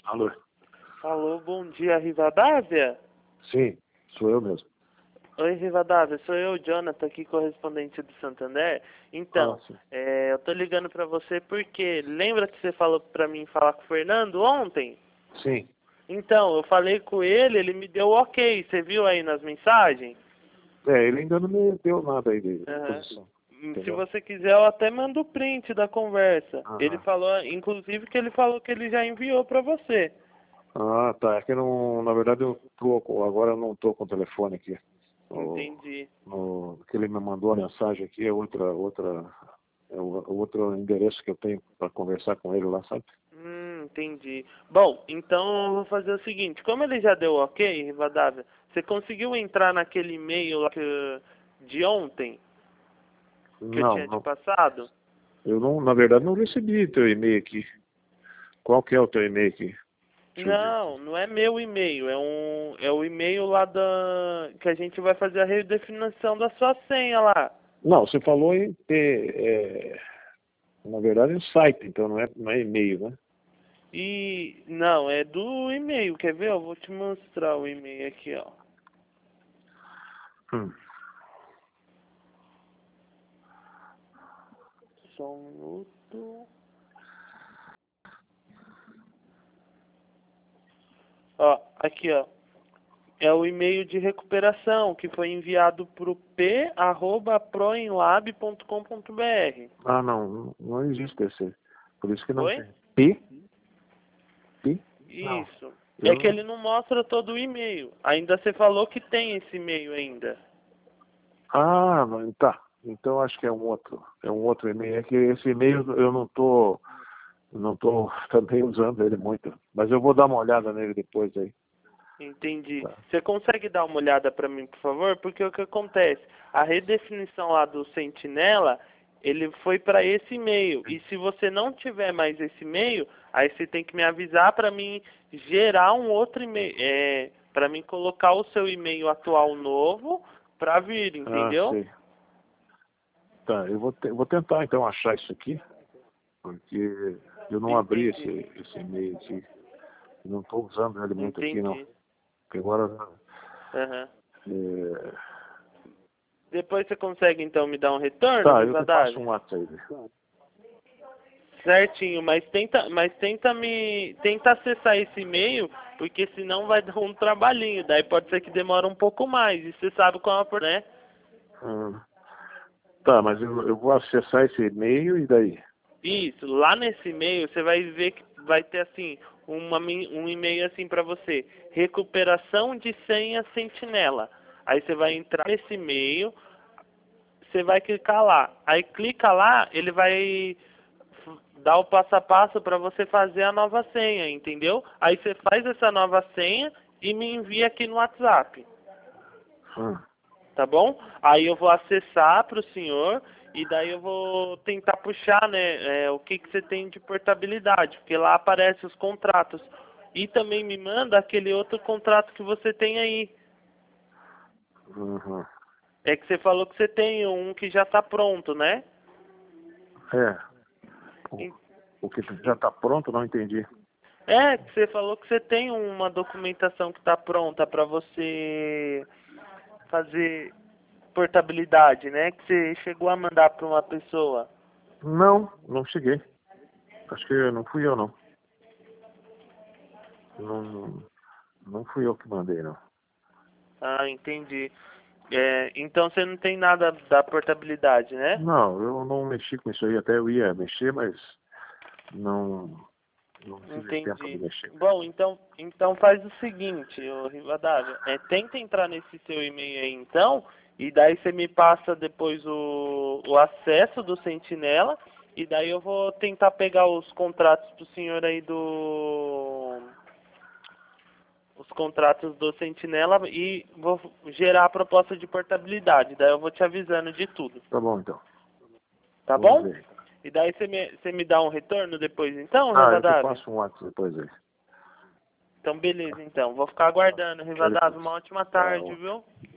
Alô? Alô, bom dia, Rivadavia? Sim, sou eu mesmo. Oi, Rivadavia, sou eu, Jonathan, aqui, correspondente do Santander. Então, Sim. eu tô ligando pra você porque lembra que você falou pra mim falar com o Fernando ontem? Sim. Então, eu falei com ele me deu o ok, você viu aí nas mensagens? Ele ainda não me deu nada aí de Aham. posição. Se Entendeu? você quiser, eu até mando o print da conversa. Ele Aham. falou, inclusive, que ele falou que ele já enviou pra você. Ah, tá. É que não, na verdade agora eu não tô com o telefone aqui. Entendi. Que ele me mandou a mensagem aqui é outro endereço que eu tenho para conversar com ele lá, sabe? Entendi. Bom, então eu vou fazer o seguinte, como ele já deu ok, Rivadavia, você conseguiu entrar naquele e-mail lá de ontem, que eu Não, tinha te não. passado? Eu não, na verdade, não recebi teu e-mail aqui. Qual que é o teu e-mail aqui? Deixa eu ver. Não, não é meu e-mail, é o e-mail lá que a gente vai fazer a redefinição da sua senha lá. Não, você falou em ter, na verdade, é um site, então não é e-mail, né? E não, é do e-mail, quer ver? Eu vou te mostrar o e-mail aqui, ó. Hum. Só um minuto. Ó, aqui, ó. É o e-mail de recuperação que foi enviado para o p@proenlab.com.br. Ah, não existe esse. Por isso que não Oi? tem. P? P? Não. Isso. É Eu que ele não. não mostra todo o e-mail. Ainda você falou que tem esse e-mail ainda. Ah, tá. Então acho que é um outro. É um outro e-mail. É que esse e-mail eu não tô também usando ele muito. Mas eu vou dar uma olhada nele depois aí. Entendi. Tá. Você consegue dar uma olhada para mim, por favor? Porque o que acontece? A redefinição lá do Sentinela, ele foi para esse e-mail. E se você não tiver mais esse e-mail, aí você tem que me avisar para mim gerar um outro e-mail, para mim colocar o seu e-mail atual novo para vir, Ah, entendeu? sei. Tá, eu vou tentar então achar isso aqui, porque eu não abri Entendi. esse e-mail aqui. Eu não estou usando ele muito aqui, não. Entendi. Porque agora Aham. é, Depois você consegue então me dar um retorno, tá, eu te passo Rivadavia? um WhatsApp aí. Certinho, tenta acessar esse e-mail, porque senão vai dar um trabalhinho, daí pode ser que demore um pouco mais, e você sabe qual é, né? Hum, tá, mas eu vou acessar esse e-mail e daí? Isso, lá nesse e-mail você vai ver que vai ter assim, um e-mail assim para você, recuperação de senha Sentinela. Aí você vai entrar nesse e-mail, você vai clicar lá. Aí clica lá, ele vai dar o passo a passo para você fazer a nova senha, entendeu? Aí você faz essa nova senha e me envia aqui no WhatsApp, Hum, tá bom? Aí eu vou acessar para o senhor e daí eu vou tentar puxar, né, o que você tem de portabilidade, porque lá aparecem os contratos. E também me manda aquele outro contrato que você tem aí. uhum. É que você falou que você tem um que já está pronto, né? É, o que já está pronto, não entendi. É, que você falou que você tem uma documentação que está pronta para você fazer portabilidade, né? Que você chegou a mandar para uma pessoa. Não cheguei. Acho que não fui eu, não. Não, não fui eu que mandei, não. Ah, entendi. Então você não tem nada da portabilidade, né? Não, eu não mexi com isso aí. Até eu ia mexer, mas não, não tive tempo de Entendi. mexer. Bom, então faz o seguinte, ô Rivadavia, tenta entrar nesse seu e-mail aí então, e daí você me passa depois o acesso do Sentinela, e daí eu vou tentar pegar os contratos pro senhor aí os contratos do Sentinela e vou gerar a proposta de portabilidade, daí eu vou te avisando de tudo, Tá bom, então. tá Vamos bom? ver. E daí você me dá um retorno depois então, Ah, eu te Rivadavia? passo um WhatsApp depois aí. Então, beleza, então. Vou ficar aguardando, Até Rivadavia. depois. Uma ótima tarde, Tchau. viu?